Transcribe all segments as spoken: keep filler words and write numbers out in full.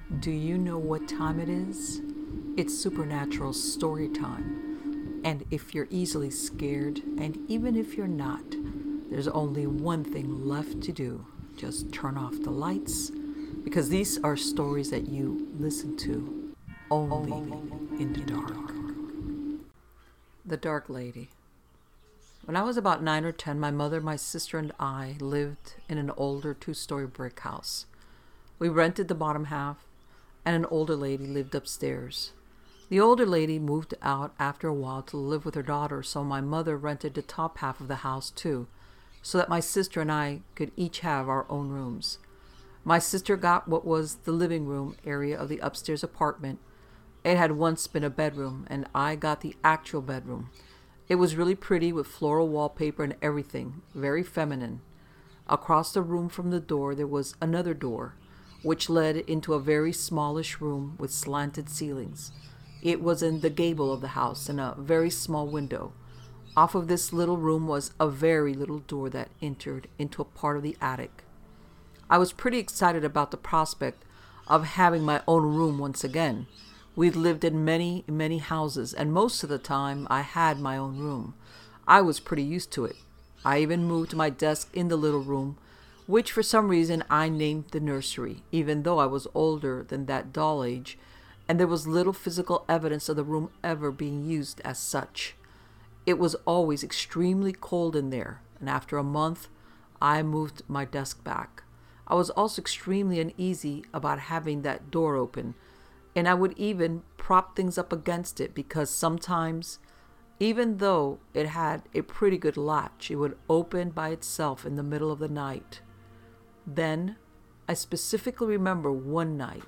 Do you know what time it is? It's supernatural story time. And if you're easily scared, and even if you're not, there's only one thing left to do. Just turn off the lights, because these are stories that you listen to only in the dark. The Dark Lady. When I was about nine or ten, my mother, my sister, and I lived in an older two-story brick house. We rented the bottom half, and an older lady lived upstairs. The older lady moved out after a while to live with her daughter, so my mother rented the top half of the house too, so that my sister and I could each have our own rooms. My sister got what was the living room area of the upstairs apartment. It had once been a bedroom, and I got the actual bedroom. It was really pretty with floral wallpaper and everything, very feminine. Across the room from the door there was another door, which led into a very smallish room with slanted ceilings. It was in the gable of the house and a very small window. Off of this little room was a very little door that entered into a part of the attic. I was pretty excited about the prospect of having my own room once again. We'd lived in many, many houses, and most of the time I had my own room. I was pretty used to it. I even moved my desk in the little room, which for some reason I named the nursery, even though I was older than that doll age, and there was little physical evidence of the room ever being used as such. It was always extremely cold in there, and after a month, I moved my desk back. I was also extremely uneasy about having that door open, and I would even prop things up against it because sometimes, even though it had a pretty good latch, it would open by itself in the middle of the night. Then, I specifically remember one night,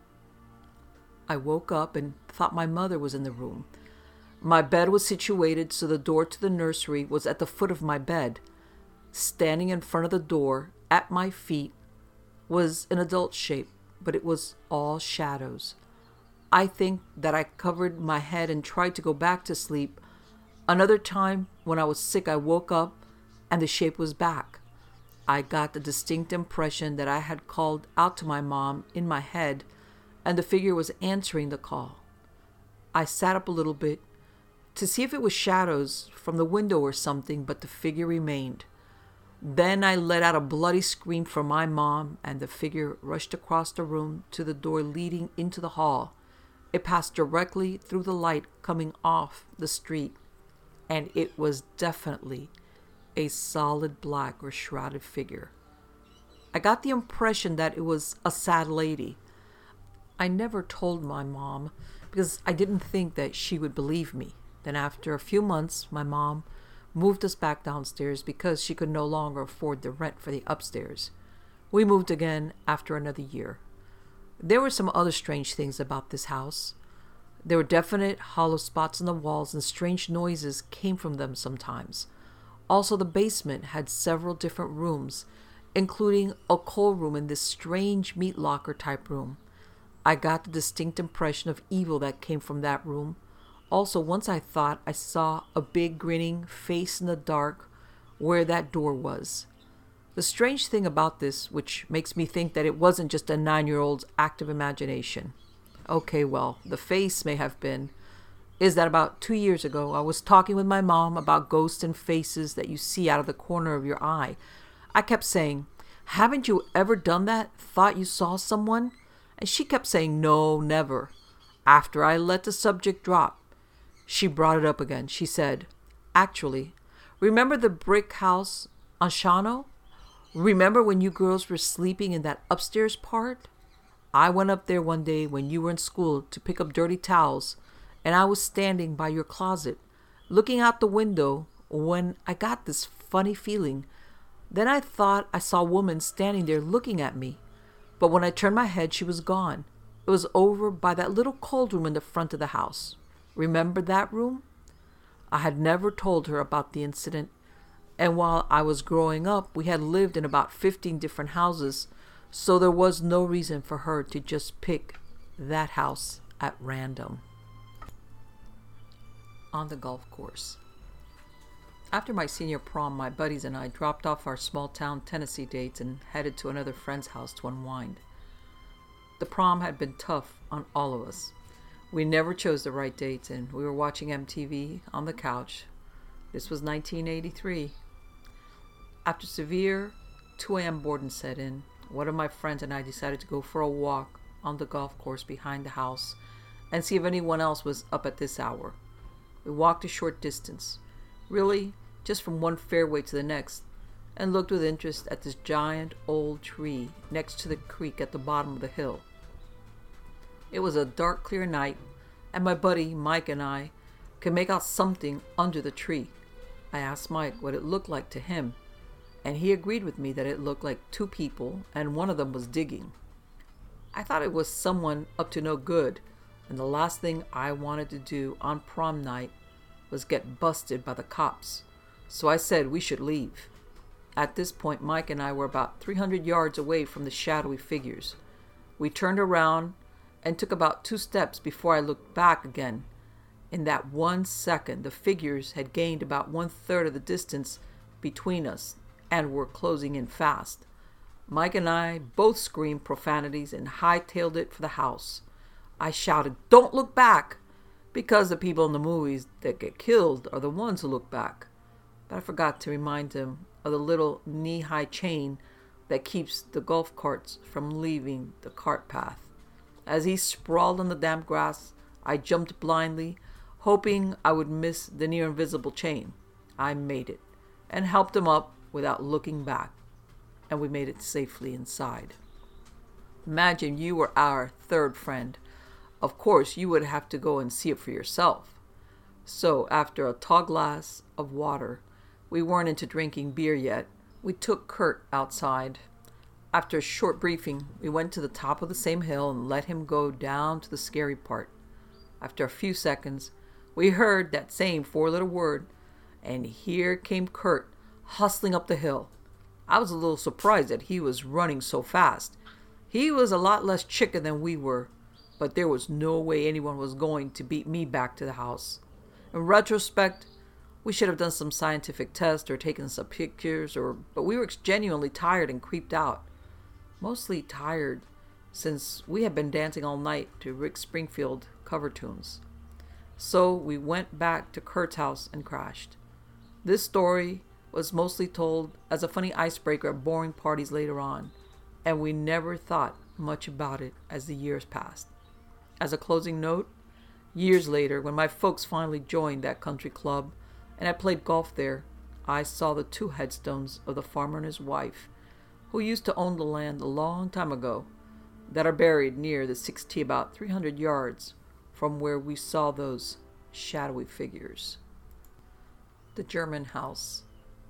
I woke up and thought my mother was in the room. My bed was situated so the door to the nursery was at the foot of my bed. Standing in front of the door, at my feet, was an adult shape, but it was all shadows. I think that I covered my head and tried to go back to sleep. Another time, when I was sick, I woke up and the shape was back. I got the distinct impression that I had called out to my mom in my head, and the figure was answering the call. I sat up a little bit to see if it was shadows from the window or something, but the figure remained. Then I let out a bloody scream for my mom, and the figure rushed across the room to the door leading into the hall. It passed directly through the light coming off the street, and it was definitely a solid black or shrouded figure. I got the impression that it was a sad lady. I never told my mom because I didn't think that she would believe me. Then after a few months, my mom moved us back downstairs because she could no longer afford the rent for the upstairs. We moved again after another year. There were some other strange things about this house. There were definite hollow spots in the walls, and strange noises came from them sometimes. Also, the basement had several different rooms, including a coal room and this strange meat locker type room. I got the distinct impression of evil that came from that room. Also, once I thought I saw a big grinning face in the dark where that door was. The strange thing about this, which makes me think that it wasn't just a nine-year-old's active imagination. Okay, well, the face may have been, is that about two years ago, I was talking with my mom about ghosts and faces that you see out of the corner of your eye. I kept saying, "Haven't you ever done that? Thought you saw someone?" And she kept saying, "No, never." After I let the subject drop, she brought it up again. She said, "Actually, remember the brick house on Shawano? Remember when you girls were sleeping in that upstairs part? I went up there one day when you were in school to pick up dirty towels, and I was standing by your closet, looking out the window when I got this funny feeling. Then I thought I saw a woman standing there looking at me, but when I turned my head, she was gone. It was over by that little cold room in the front of the house. Remember that room?" I had never told her about the incident, and while I was growing up, we had lived in about fifteen different houses, so there was no reason for her to just pick that house at random. On the golf course. After my senior prom, my buddies and I dropped off our small-town Tennessee dates and headed to another friend's house to unwind. The prom had been tough on all of us. We never chose the right dates, and we were watching M T V on the couch. This was nineteen eighty-three. After severe two a.m. boredom set in, one of my friends and I decided to go for a walk on the golf course behind the house and see if anyone else was up at this hour. We walked a short distance, really just from one fairway to the next, and looked with interest at this giant old tree next to the creek at the bottom of the hill. It was a dark, clear night, and my buddy Mike and I could make out something under the tree. I asked Mike what it looked like to him, and he agreed with me that it looked like two people, and one of them was digging. I thought it was someone up to no good, and the last thing I wanted to do on prom night was get busted by the cops, so I said we should leave. At this point, Mike and I were about three hundred yards away from the shadowy figures. We turned around and took about two steps before I looked back again. In that one second, the figures had gained about one-third of the distance between us and were closing in fast. Mike and I both screamed profanities and hightailed it for the house. I shouted, "Don't look back!" because the people in the movies that get killed are the ones who look back. But I forgot to remind him of the little knee-high chain that keeps the golf carts from leaving the cart path. As he sprawled on the damp grass, I jumped blindly, hoping I would miss the near-invisible chain. I made it, and helped him up without looking back, and we made it safely inside. Imagine you were our third friend. Of course, you would have to go and see it for yourself. So, after a tall glass of water, we weren't into drinking beer yet, we took Kurt outside. After a short briefing, we went to the top of the same hill and let him go down to the scary part. After a few seconds, we heard that same four-letter word, and here came Kurt, hustling up the hill. I was a little surprised that he was running so fast. He was a lot less chicken than we were, but there was no way anyone was going to beat me back to the house. In retrospect, we should have done some scientific tests or taken some pictures, or but we were genuinely tired and creeped out. Mostly tired, since we had been dancing all night to Rick Springfield cover tunes. So we went back to Kurt's house and crashed. This story was mostly told as a funny icebreaker at boring parties later on, and we never thought much about it as the years passed. As a closing note, years later, when my folks finally joined that country club and I played golf there, I saw the two headstones of the farmer and his wife, who used to own the land a long time ago, that are buried near the sixth tee about three hundred yards from where we saw those shadowy figures. The German house.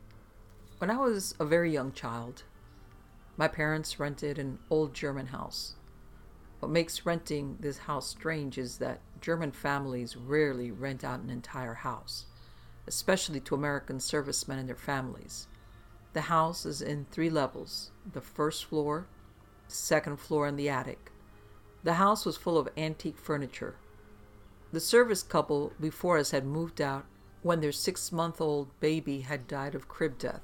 When I was a very young child, my parents rented an old German house. What makes renting this house strange is that German families rarely rent out an entire house, especially to American servicemen and their families. The house is in three levels: the first floor, second floor, and the attic. The house was full of antique furniture. The service couple before us had moved out when their six-month-old baby had died of crib death.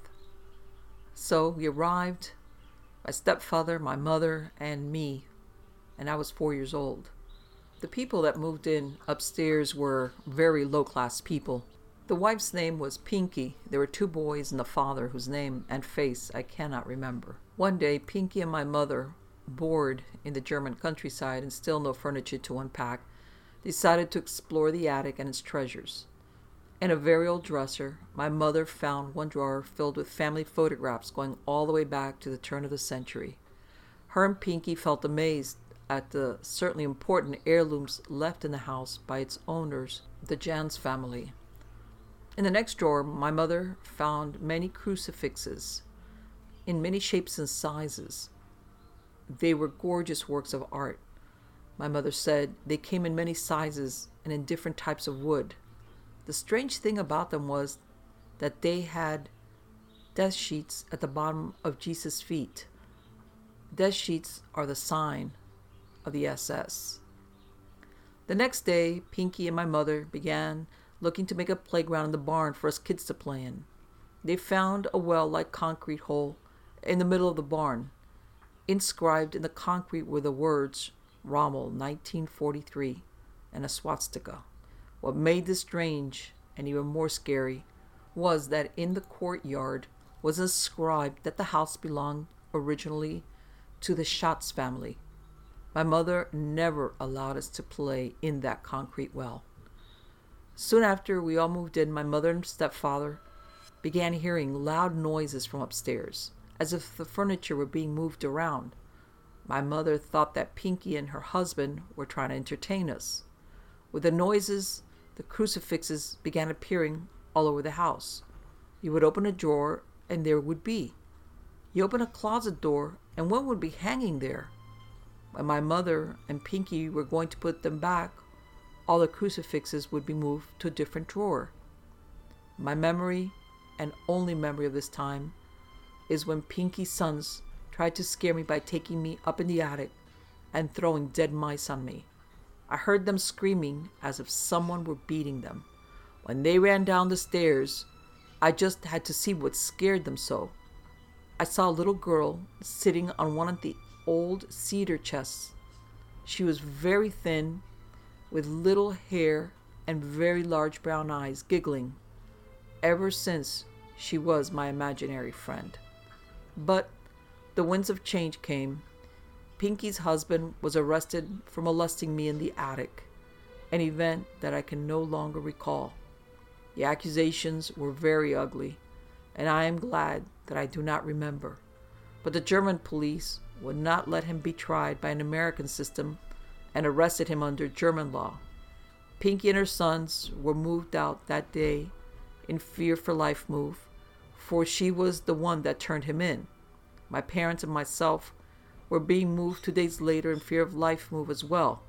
So we arrived, my stepfather, my mother, and me, and I was four years old. The people that moved in upstairs were very low-class people. The wife's name was Pinky. There were two boys and the father, whose name and face I cannot remember. One day, Pinky and my mother, bored in the German countryside and still no furniture to unpack, decided to explore the attic and its treasures. In a very old dresser, my mother found one drawer filled with family photographs going all the way back to the turn of the century. Her and Pinky felt amazed at the certainly important heirlooms left in the house by its owners, the Jans family. In the next drawer, my mother found many crucifixes in many shapes and sizes. They were gorgeous works of art. My mother said they came in many sizes and in different types of wood. The strange thing about them was that they had death sheets at the bottom of Jesus' feet. Death sheets are the sign of the S S. The next day, Pinky and my mother began looking to make a playground in the barn for us kids to play in. They found a well-like concrete hole in the middle of the barn. Inscribed in the concrete were the words Rommel nineteen forty-three and a swastika. What made this strange and even more scary was that in the courtyard was inscribed that the house belonged originally to the Schatz family. My mother never allowed us to play in that concrete well. Soon after we all moved in, my mother and stepfather began hearing loud noises from upstairs, as if the furniture were being moved around. My mother thought that Pinky and her husband were trying to entertain us. With the noises, the crucifixes began appearing all over the house. You would open a drawer, and there would be. You open a closet door, and one would be hanging there. When my mother and Pinky were going to put them back, all the crucifixes would be moved to a different drawer. My memory, and only memory of this time, is when Pinky's sons tried to scare me by taking me up in the attic and throwing dead mice on me. I heard them screaming as if someone were beating them. When they ran down the stairs, I just had to see what scared them so. I saw a little girl sitting on one of the old cedar chests. She was very thin, with little hair and very large brown eyes, giggling. Ever since, she was my imaginary friend. But the winds of change came. Pinky's husband was arrested for molesting me in the attic, an event that I can no longer recall. The accusations were very ugly, and I am glad that I do not remember. But the German police would not let him be tried by an American system and arrested him under German law. Pinky and her sons were moved out that day in fear for life move, for she was the one that turned him in. My parents and myself were being moved two days later in fear of life move as well.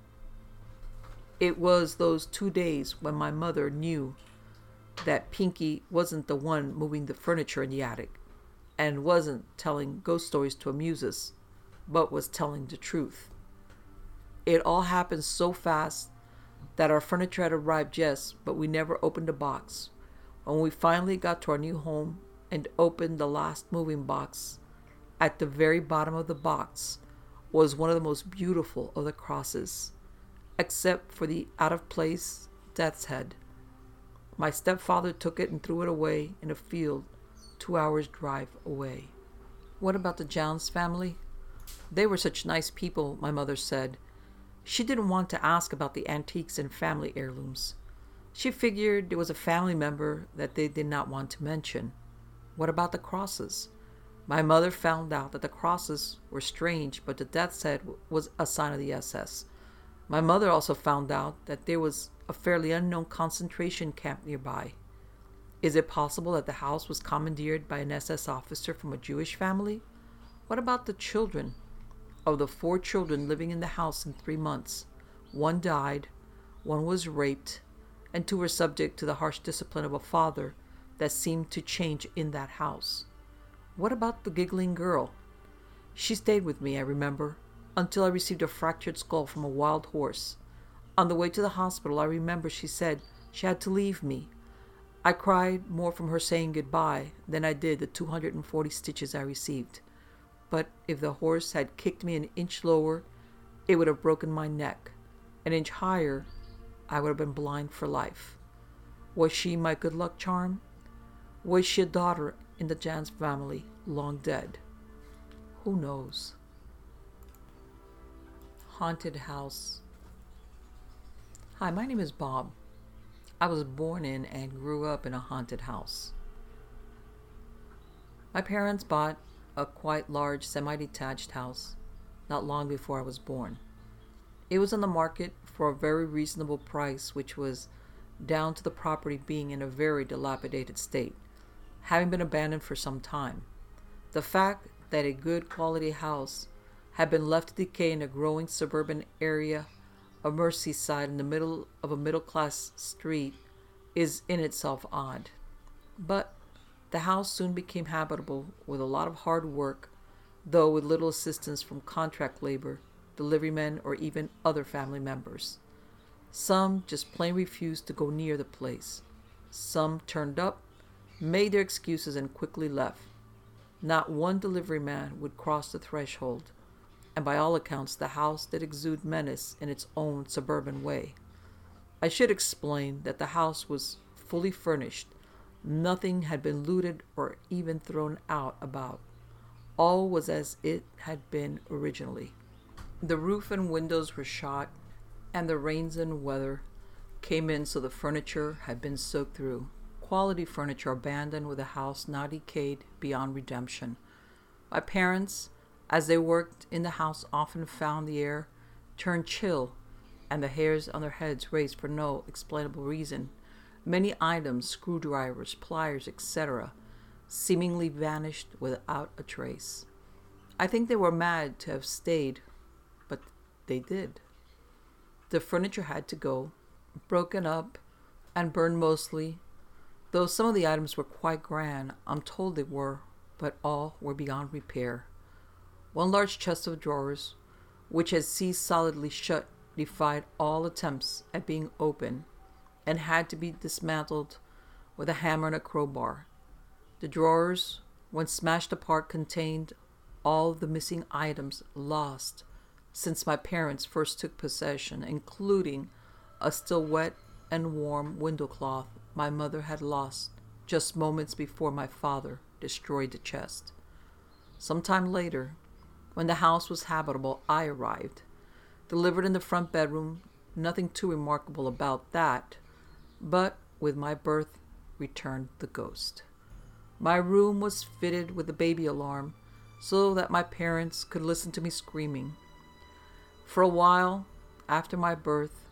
It was those two days when my mother knew that Pinky wasn't the one moving the furniture in the attic and wasn't telling ghost stories to amuse us, but was telling the truth. It all happened so fast that our furniture had arrived, yes, but we never opened a box. When we finally got to our new home and opened the last moving box, at the very bottom of the box was one of the most beautiful of the crosses, except for the out-of-place death's head. My stepfather took it and threw it away in a field two hours' drive away. What about the Jones family? They were such nice people, my mother said. She didn't want to ask about the antiques and family heirlooms. She figured it was a family member that they did not want to mention. What about the crosses? My mother found out that the crosses were strange, but the death's head was a sign of the S S. My mother also found out that there was a fairly unknown concentration camp nearby. Is it possible that the house was commandeered by an S S officer from a Jewish family? What about the children? Of the four children living in the house in three months, one died, one was raped, and two were subject to the harsh discipline of a father that seemed to change in that house. What about the giggling girl? She stayed with me, I remember, until I received a fractured skull from a wild horse. On the way to the hospital, I remember she said she had to leave me. I cried more from her saying goodbye than I did the two hundred forty stitches I received. But if the horse had kicked me an inch lower, it would have broken my neck. An inch higher, I would have been blind for life. Was she my good luck charm? Was she a daughter in the Jans family, long dead? Who knows? Haunted house. Hi, my name is Bob. I was born in and grew up in a haunted house. My parents bought a quite large semi-detached house not long before I was born. It was on the market for a very reasonable price, which was down to the property being in a very dilapidated state, having been abandoned for some time. The fact that a good quality house had been left to decay in a growing suburban area of Merseyside in the middle of a middle-class street is in itself odd. But the house soon became habitable with a lot of hard work, though with little assistance from contract labor, deliverymen, or even other family members. Some just plain refused to go near the place. Some turned up, made their excuses, and quickly left. Not one deliveryman would cross the threshold. and by all accounts the house did exude menace in its own suburban way. I should explain that the house was fully furnished. Nothing had been looted or even thrown out about. All was as it had been originally. The roof and windows were shot, and the rains and weather came in so the furniture had been soaked through. Quality furniture abandoned with a house now decayed beyond redemption. My parents, as they worked in the house, often found the air turn chill and the hairs on their heads raised for no explainable reason. Many items, screwdrivers, pliers, et cetera, seemingly vanished without a trace. I think they were mad to have stayed, but they did. The furniture had to go, broken up and burned mostly, though some of the items were quite grand. I'm told they were, but all were beyond repair. One large chest of drawers, which had seized solidly shut, defied all attempts at being opened and had to be dismantled with a hammer and a crowbar. The drawers, when smashed apart, contained all the missing items lost since my parents first took possession, including a still wet and warm window cloth my mother had lost just moments before my father destroyed the chest. Some time later, when the house was habitable, I arrived, delivered in the front bedroom. Nothing too remarkable about that, but with my birth returned the ghost. My room was fitted with a baby alarm so that my parents could listen to me screaming. For a while after my birth,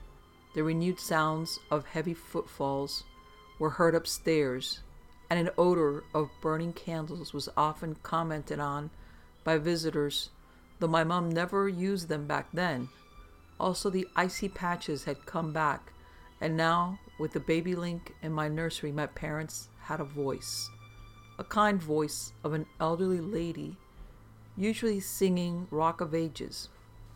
the renewed sounds of heavy footfalls were heard upstairs, and an odor of burning candles was often commented on by visitors, though my mom never used them back then. Also, the icy patches had come back, and now, with the baby link in my nursery, my parents had a voice, a kind voice of an elderly lady, usually singing Rock of Ages.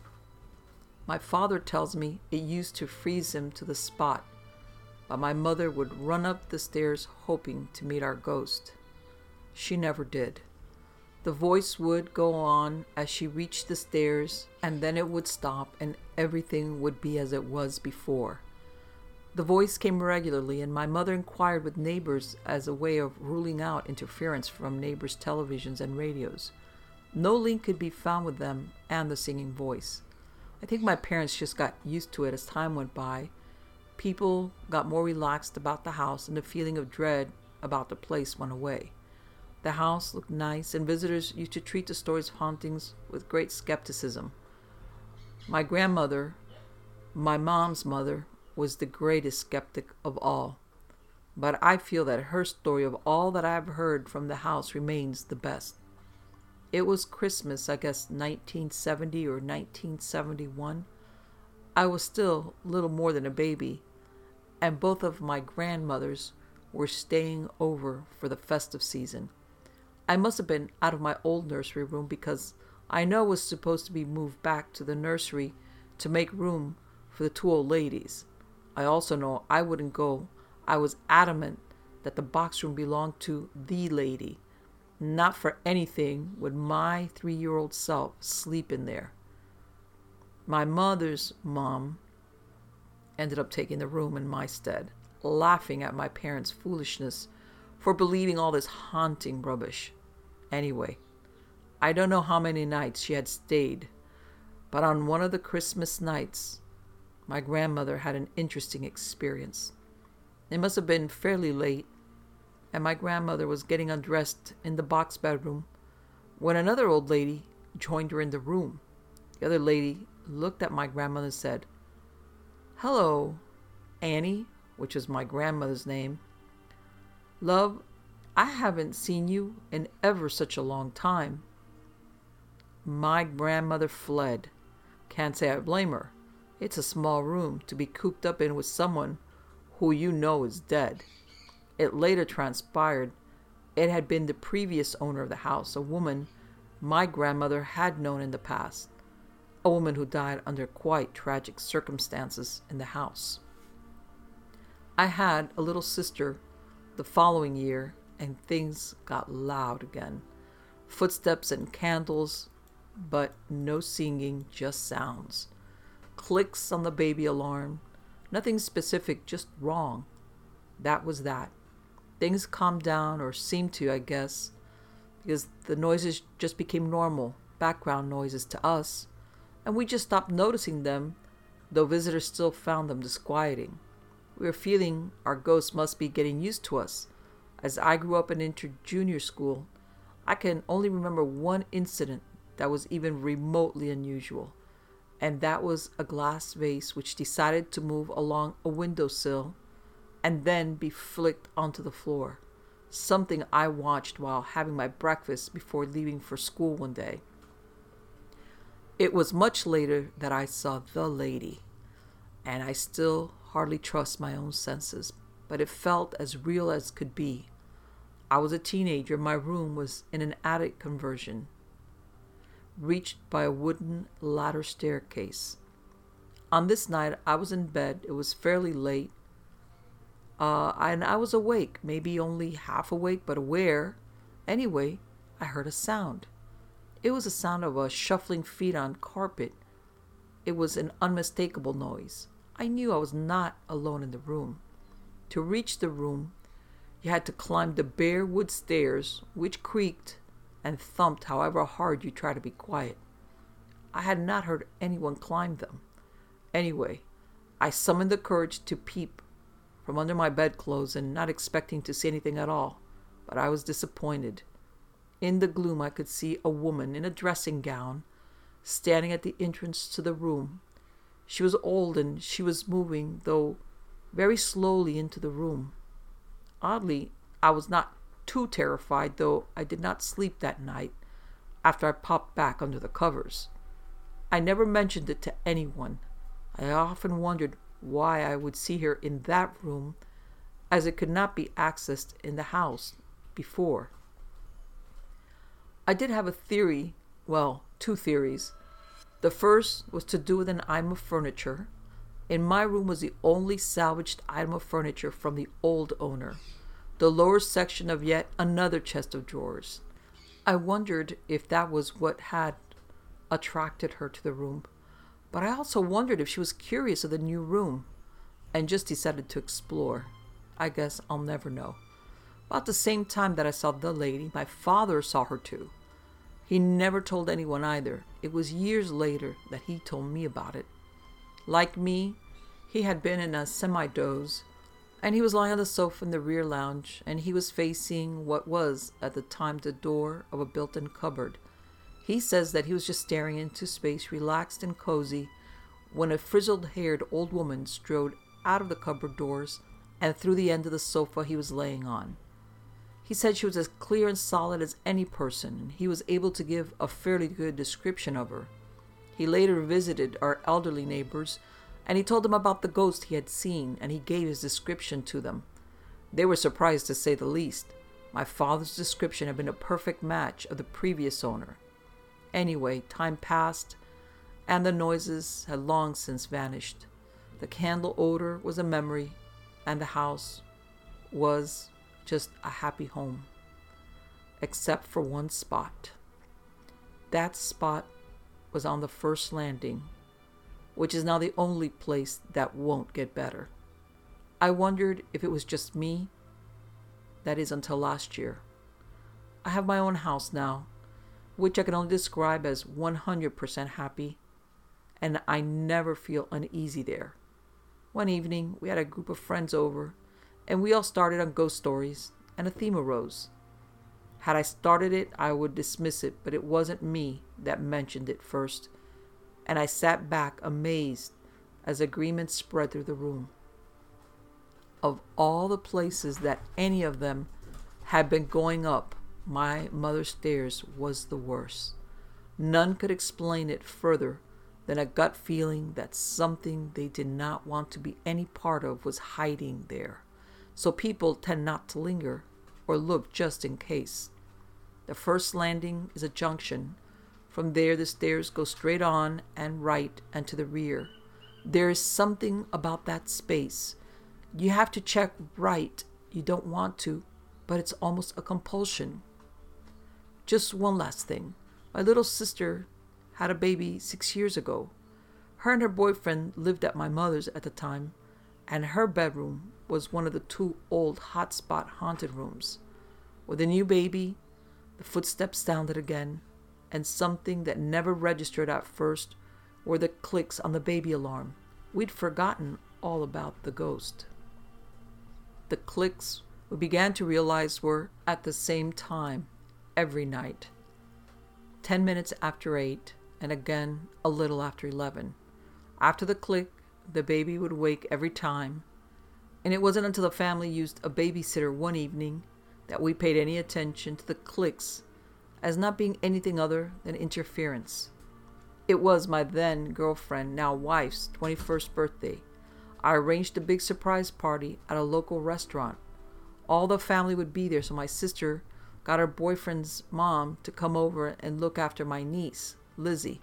My father tells me it used to freeze him to the spot, but my mother would run up the stairs hoping to meet our ghost. She never did. The voice would go on as she reached the stairs, and then it would stop and everything would be as it was before. The voice came regularly, and my mother inquired with neighbors as a way of ruling out interference from neighbors' televisions and radios. No link could be found with them and the singing voice. I think my parents just got used to it as time went by. People got more relaxed about the house, and the feeling of dread about the place went away. The house looked nice, and visitors used to treat the stories of hauntings with great skepticism. My grandmother, my mom's mother, was the greatest skeptic of all, but I feel that her story of all that I've heard from the house remains the best. It was Christmas, I guess nineteen seventy or nineteen seventy-one. I was still little more than a baby, and both of my grandmothers were staying over for the festive season. I must have been out of my old nursery room because I know I was supposed to be moved back to the nursery to make room for the two old ladies. I also know I wouldn't go. I was adamant that the box room belonged to the lady. Not for anything would my three-year-old self sleep in there. My mother's mom ended up taking the room in my stead, laughing at my parents' foolishness for believing all this haunting rubbish. Anyway, I don't know how many nights she had stayed, but on one of the Christmas nights, my grandmother had an interesting experience. It must have been fairly late, and my grandmother was getting undressed in the box bedroom when another old lady joined her in the room. The other lady looked at my grandmother and said, "Hello, Annie," which was my grandmother's name. "Love, I haven't seen you in ever such a long time." My grandmother fled. Can't say I blame her. It's a small room to be cooped up in with someone who you know is dead. It later transpired it had been the previous owner of the house, a woman my grandmother had known in the past, a woman who died under quite tragic circumstances in the house. I had a little sister the following year, and things got loud again. Footsteps and candles but no singing, just sounds. Clicks on the baby alarm. Nothing specific, just wrong. That was that. Things calmed down, or seemed to, I guess, because the noises just became normal, background noises to us, and we just stopped noticing them, though visitors still found them disquieting. We were feeling our ghosts must be getting used to us. As I grew up and entered junior school, I can only remember one incident that was even remotely unusual, and that was a glass vase which decided to move along a windowsill and then be flicked onto the floor, something I watched while having my breakfast before leaving for school one day. It was much later that I saw the lady, and I still hardly trust my own senses, but it felt as real as could be. I was a teenager. My room was in an attic conversion, reached by a wooden ladder staircase. On this night, I was in bed. It was fairly late, uh, and I was awake, maybe only half awake, but aware. Anyway, I heard a sound. It was the sound of a shuffling feet on carpet. It was an unmistakable noise. I knew I was not alone in the room. To reach the room, you had to climb the bare wood stairs, which creaked and thumped however hard you tried to be quiet. I had not heard anyone climb them. Anyway, I summoned the courage to peep from under my bedclothes, and not expecting to see anything at all, but I was disappointed. In the gloom, I could see a woman in a dressing gown standing at the entrance to the room. She was old, and she was moving, though very slowly, into the room. Oddly, I was not too terrified, though I did not sleep that night after I popped back under the covers. I never mentioned it to anyone. I often wondered why I would see her in that room, as it could not be accessed in the house before. I did have a theory, well, two theories. The first was to do with an item of furniture. In my room was the only salvaged item of furniture from the old owner, the lower section of yet another chest of drawers. I wondered if that was what had attracted her to the room, but I also wondered if she was curious of the new room and just decided to explore. I guess I'll never know. About the same time that I saw the lady, my father saw her too. He never told anyone either. It was years later that he told me about it. Like me, he had been in a semi-doze, and he was lying on the sofa in the rear lounge, and he was facing what was, at the time, the door of a built-in cupboard. He says that he was just staring into space, relaxed and cozy, when a frizzled-haired old woman strode out of the cupboard doors and through the end of the sofa he was laying on. He said she was as clear and solid as any person, and he was able to give a fairly good description of her. He later visited our elderly neighbors, and he told them about the ghost he had seen, and he gave his description to them. They were surprised, to say the least. My father's description had been a perfect match of the previous owner. Anyway, time passed, and the noises had long since vanished. The candle odor was a memory, and the house was just a happy home, except for one spot. That spot was on the first landing, which is now the only place that won't get better. I wondered if it was just me. That is, until last year. I have my own house now, which I can only describe as one hundred percent happy, and I never feel uneasy there. One evening, we had a group of friends over, and we all started on ghost stories, and a theme arose. Had I started it, I would dismiss it, but it wasn't me that mentioned it first, and I sat back amazed as agreement spread through the room. Of all the places that any of them had been going up, my mother's stairs was the worst. None could explain it further than a gut feeling that something they did not want to be any part of was hiding there. So people tend not to linger or look just in case. The first landing is a junction. From there, the stairs go straight on and right and to the rear. There is something about that space. You have to check right. You don't want to, but it's almost a compulsion. Just one last thing. My little sister had a baby six years ago. Her and her boyfriend lived at my mother's at the time, and her bedroom was one of the two old hotspot haunted rooms. With a new baby, the footsteps sounded again, and something that never registered at first were the clicks on the baby alarm. We'd forgotten all about the ghost. The clicks we began to realize were at the same time every night. Ten minutes after eight, and again a little after eleven. After the click, the baby would wake every time, and it wasn't until the family used a babysitter one evening that we paid any attention to the clicks as not being anything other than interference. It was my then girlfriend, now wife's, twenty-first birthday. I arranged a big surprise party at a local restaurant. All the family would be there, so my sister got her boyfriend's mom to come over and look after my niece, Lizzie.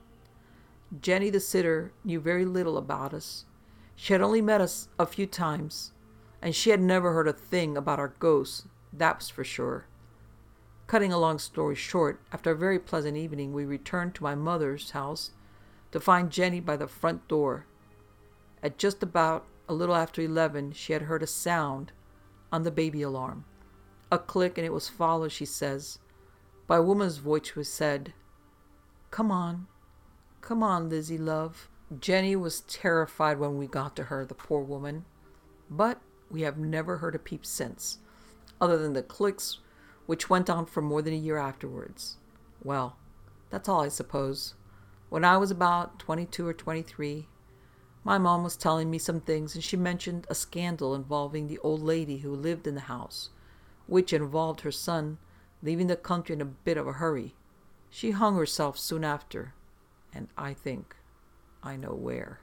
Jenny, the sitter, knew very little about us. She had only met us a few times, and she had never heard a thing about our ghosts, that was for sure. Cutting a long story short, after a very pleasant evening, we returned to my mother's house to find Jenny by the front door. At just about a little after eleven, she had heard a sound on the baby alarm. A click, and it was followed, she says, by a woman's voice who said, "Come on. Come on, Lizzie, love." Jenny was terrified when we got to her, the poor woman. But we have never heard a peep since, other than the clicks, which went on for more than a year afterwards. Well, that's all, I suppose. When I was about twenty-two or twenty-three, my mom was telling me some things, and she mentioned a scandal involving the old lady who lived in the house, which involved her son leaving the country in a bit of a hurry. She hung herself soon after, and I think I know where.